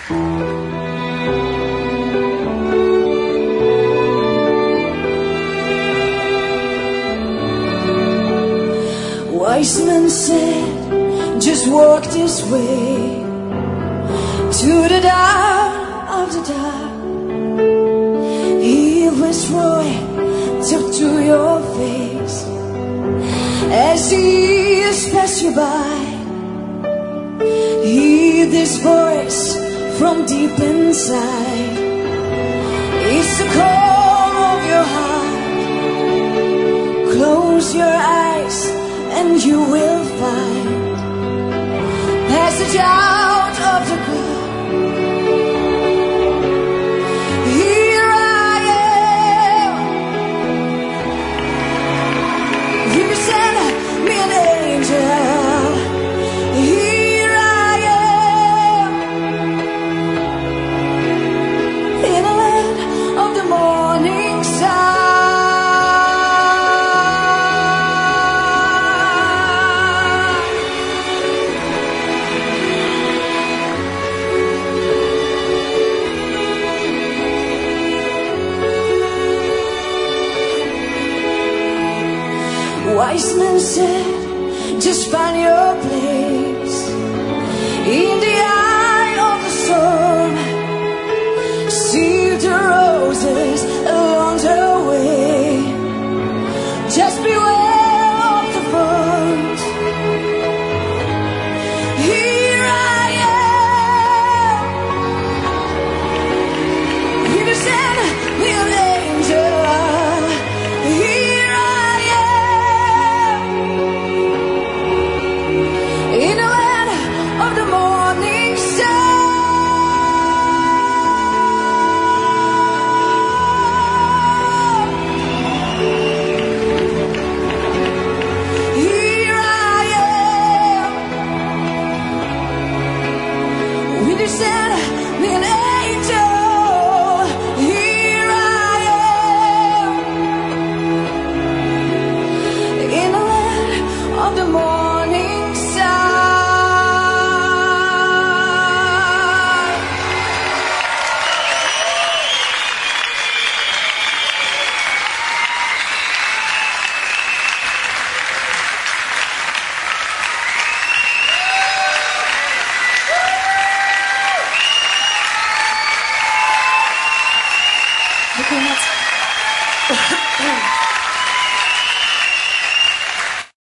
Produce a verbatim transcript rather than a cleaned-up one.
Wise men said, just walk this way to the dawn of the dark. He whispered, talk to your face as the years pass you by. Hear this voice from deep inside. It's the call of your heart. Close your eyes and you will find passage out of the cloud. Here I am. You send me an angel. Here I am in a land of the morning sun. Wise men said,